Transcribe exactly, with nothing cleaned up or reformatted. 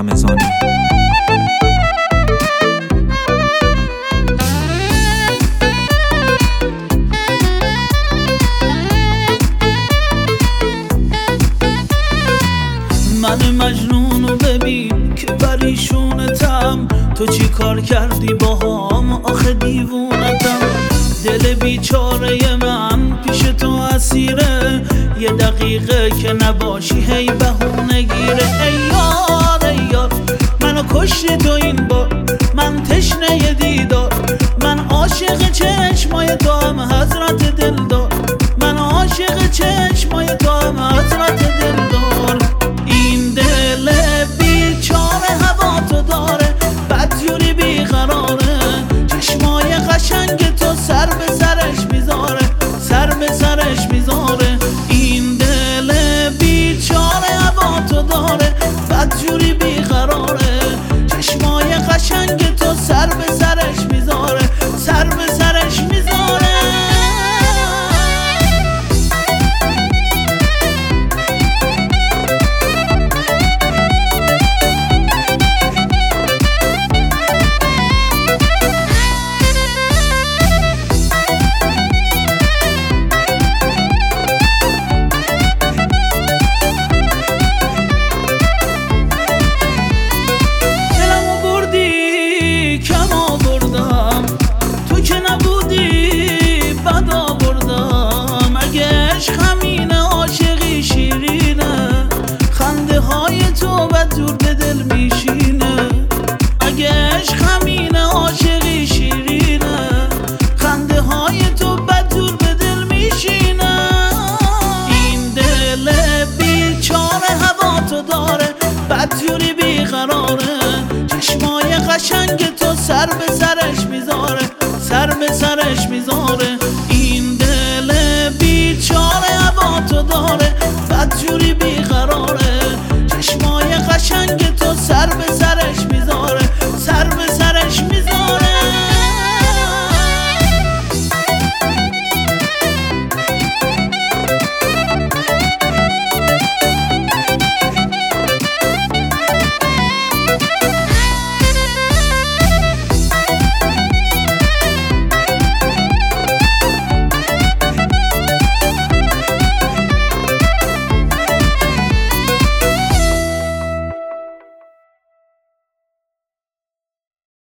رمضانی. من مجنونو ببین که پریشونتم، تو چی کار کردی باهام آخه دیوونتم. دل بیچاره من پیش تو اسیره، یه دقیقه که نباشی هی بهونه گیره. ای یار ای یار منو کشتی تو این بار، من تشنه دیدار، من عاشق چشمای تو هم حضرت دلدار، من عاشق چشمای تو هم حضرت دلدار. این دل بیچاره هوا تو داره، بدجوری بیقراره، چشمای قشنگ تو سر به سرش میذاره، سر به سرش میذاره. این دل بیچاره هوا تو داره، بدجوری بیقراره، چشمای قشنگ تو سر به سرش میذاره، سر به سرش میذاره. دور به دل میشینه اگه عشق همینه، عاشقی شیرینه، خنده های تو بد دور به دل میشینه. این دل بیچاره هوا تو داره، بدجوری بیقراره، چشمای قشنگ تو سر به سرش میذاره، سر به سرش میذاره.